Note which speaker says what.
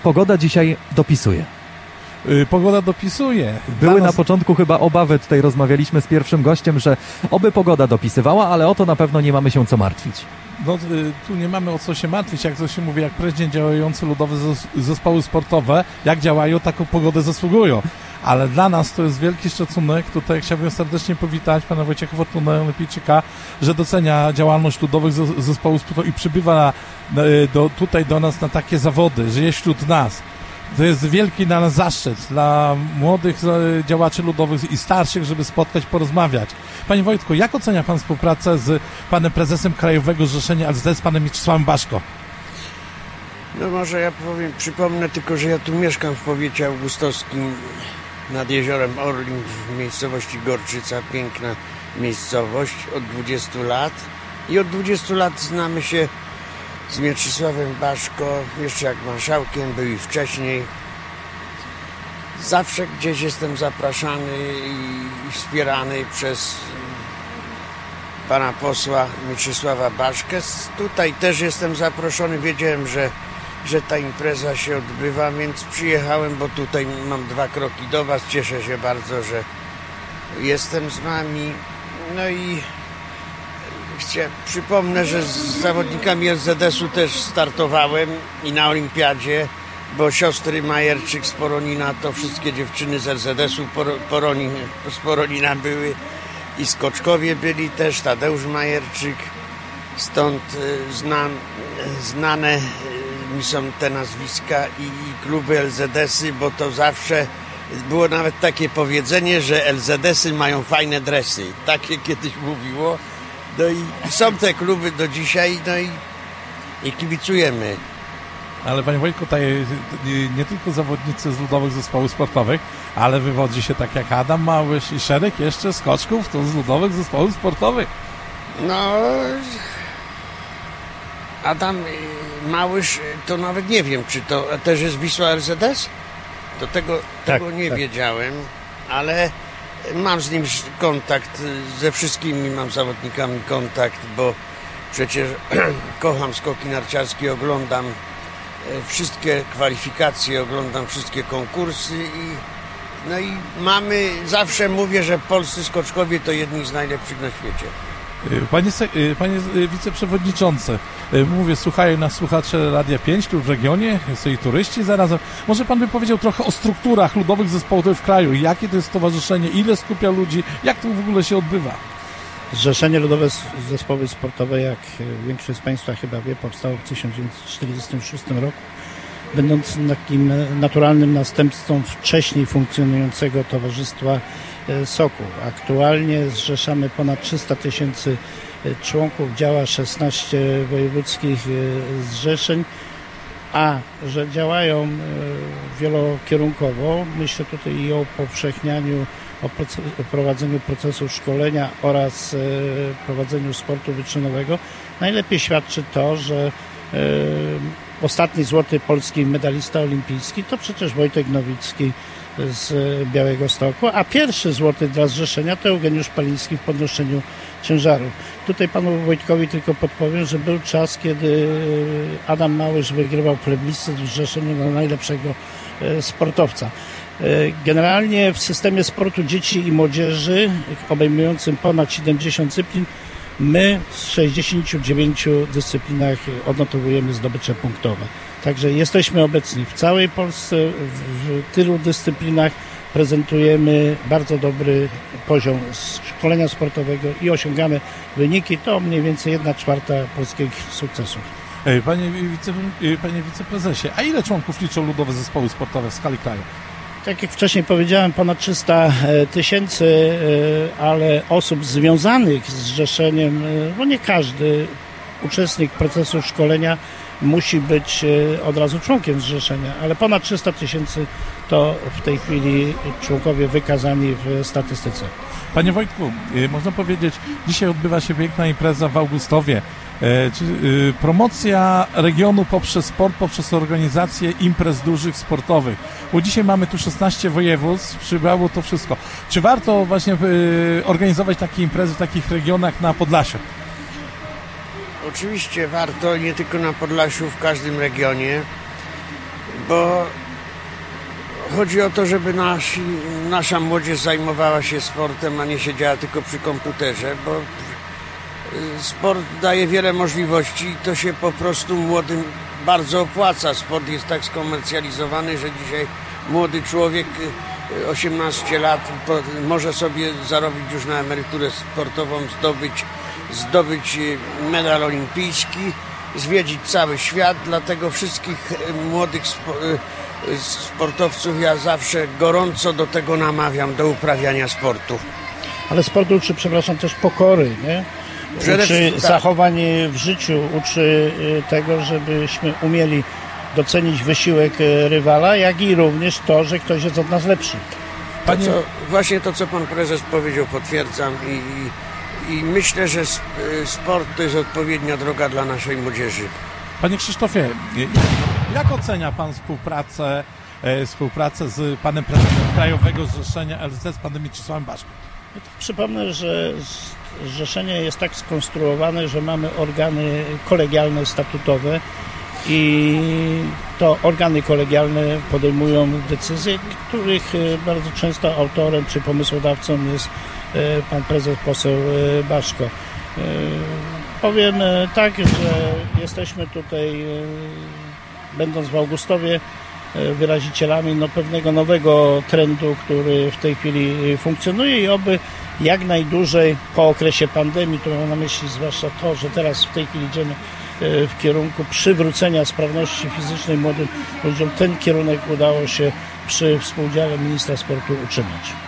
Speaker 1: Pogoda dzisiaj dopisuje.
Speaker 2: Pogoda dopisuje.
Speaker 1: Były na początku chyba obawy, tutaj rozmawialiśmy z pierwszym gościem, że oby pogoda dopisywała, ale o to na pewno nie mamy się co martwić.
Speaker 2: No, tu nie mamy o co się martwić, jak to się mówi, jak prężnie działające ludowe zespoły sportowe, jak działają, taką pogodę zasługują. Ale dla nas to jest wielki szacunek. Tutaj chciałbym serdecznie powitać pana Wojciecha Fortunę, olimpijczyka, że docenia działalność ludowych zespołów sportowych i przybywa tutaj do nas na takie zawody, że jest wśród nas. To jest wielki dla nas zaszczyt, dla młodych działaczy ludowych i starszych, żeby spotkać, porozmawiać. Panie Wojtku, jak ocenia pan współpracę z panem prezesem Krajowego Zrzeszenia LZD, z panem Mieczysławem Baszko?
Speaker 3: No może ja przypomnę tylko, że ja tu mieszkam w powiecie augustowskim nad jeziorem Orlim w miejscowości Gorczyca, piękna miejscowość, od 20 lat. I od 20 lat znamy się z Mieczysławem Baszko, jeszcze jak marszałkiem, był i wcześniej. Zawsze gdzieś jestem zapraszany i wspierany przez pana posła Mieczysława Baszkę. Tutaj też jestem zaproszony, wiedziałem, że ta impreza się odbywa, więc przyjechałem, bo tutaj mam 2 kroki do was. Cieszę się bardzo, że jestem z wami. No i przypomnę, że z zawodnikami LZS-u też startowałem i na olimpiadzie, bo siostry Majerczyk z Poronina to wszystkie dziewczyny z LZS-u z Poronina były i skoczkowie byli też, Tadeusz Majerczyk, stąd znane mi są te nazwiska i kluby LZS-y, bo to zawsze było nawet takie powiedzenie, że LZS-y mają fajne dresy. Takie kiedyś mówiło. No i są te kluby do dzisiaj, no i kibicujemy.
Speaker 2: Ale panie Wojtku, tutaj nie tylko zawodnicy z ludowych zespołów sportowych, ale wywodzi się tak jak Adam Małysz i szereg jeszcze skoczków to z ludowych zespołów sportowych.
Speaker 3: No, Adam Małysz, to nawet nie wiem, czy to też jest Wisła LZS? To tego nie wiedziałem, ale mam z nim kontakt, ze wszystkimi mam zawodnikami kontakt, bo przecież kocham skoki narciarskie, oglądam wszystkie kwalifikacje, oglądam wszystkie konkursy i zawsze mówię, że polscy skoczkowie to jedni z najlepszych na świecie.
Speaker 2: Panie wiceprzewodniczący, mówię, słuchają nas słuchacze Radia 5 tu w regionie, są i turyści zarazem. Może pan by powiedział trochę o strukturach ludowych zespołów w kraju, jakie to jest stowarzyszenie, ile skupia ludzi, jak to w ogóle się odbywa?
Speaker 4: Zrzeszenie Ludowe Zespoły Sportowe, jak większość z państwa chyba wie, powstało w 1946 roku, będąc takim naturalnym następcą wcześniej funkcjonującego Towarzystwa Sokół. Aktualnie zrzeszamy ponad 300 000 członków, działa 16 wojewódzkich zrzeszeń, a że działają wielokierunkowo, myślę tutaj i o upowszechnianiu, o prowadzeniu procesu szkolenia oraz prowadzeniu sportu wyczynowego. Najlepiej świadczy to, że ostatni złoty polski medalista olimpijski to przecież Wojtek Nowicki z Białegostoku, a pierwszy złoty dla zrzeszenia to Eugeniusz Paliński w podnoszeniu ciężaru. Tutaj panu Wojtkowi tylko podpowiem, że był czas, kiedy Adam Małysz wygrywał plebiscyt w zrzeszeniu na najlepszego sportowca. Generalnie w systemie sportu dzieci i młodzieży obejmującym ponad 70 dyscyplin my z 69 dyscyplinach odnotowujemy zdobycze punktowe. Także jesteśmy obecni w całej Polsce, w tylu dyscyplinach prezentujemy bardzo dobry poziom szkolenia sportowego i osiągamy wyniki. To mniej więcej 1/4 polskich sukcesów.
Speaker 2: Panie wiceprezesie, a ile członków liczą ludowe zespoły sportowe w skali kraju?
Speaker 4: Tak jak wcześniej powiedziałem, ponad 300 000, ale osób związanych z zrzeszeniem, bo nie każdy uczestnik procesu szkolenia musi być od razu członkiem zrzeszenia, ale ponad 300 000 to w tej chwili członkowie wykazani w statystyce.
Speaker 2: Panie Wojtku, można powiedzieć, dzisiaj odbywa się piękna impreza w Augustowie. Promocja regionu poprzez sport, poprzez organizację imprez dużych sportowych. Bo dzisiaj mamy tu 16 województw, przybrało to wszystko. Czy warto właśnie organizować takie imprezy w takich regionach na Podlasiu?
Speaker 3: Oczywiście warto, nie tylko na Podlasiu, w każdym regionie. bo chodzi o to, żeby nasza młodzież zajmowała się sportem, a nie siedziała tylko przy komputerze, bo sport daje wiele możliwości i to się po prostu młodym bardzo opłaca. Sport jest tak skomercjalizowany, że dzisiaj młody człowiek 18 lat może sobie zarobić już na emeryturę sportową, zdobyć medal olimpijski, zwiedzić cały świat. Dlatego wszystkich młodych sportowców ja zawsze gorąco do tego namawiam, do uprawiania sportu.
Speaker 4: Ale sport uczy, przepraszam, też pokory, nie? Uczy zachowań w życiu, uczy tego, żebyśmy umieli docenić wysiłek rywala, jak i również to, że ktoś jest od nas lepszy.
Speaker 3: Właśnie to, co pan prezes powiedział, potwierdzam i myślę, że sport to jest odpowiednia droga dla naszej młodzieży.
Speaker 2: Panie Krzysztofie, jak ocenia pan współpracę z panem prezydentem Krajowego Zrzeszenia LZS, panem Mieczysławem Baszką?
Speaker 4: Przypomnę, że zrzeszenie jest tak skonstruowane, że mamy organy kolegialne, statutowe i to organy kolegialne podejmują decyzje, których bardzo często autorem czy pomysłodawcą jest pan prezes, poseł Baszko. Powiem tak, że jesteśmy tutaj, będąc w Augustowie, wyrazicielami pewnego nowego trendu, który w tej chwili funkcjonuje i oby jak najdłużej po okresie pandemii, to mam na myśli zwłaszcza to, że teraz w tej chwili idziemy w kierunku przywrócenia sprawności fizycznej młodym ludziom, ten kierunek udało się przy współudziale ministra sportu utrzymać.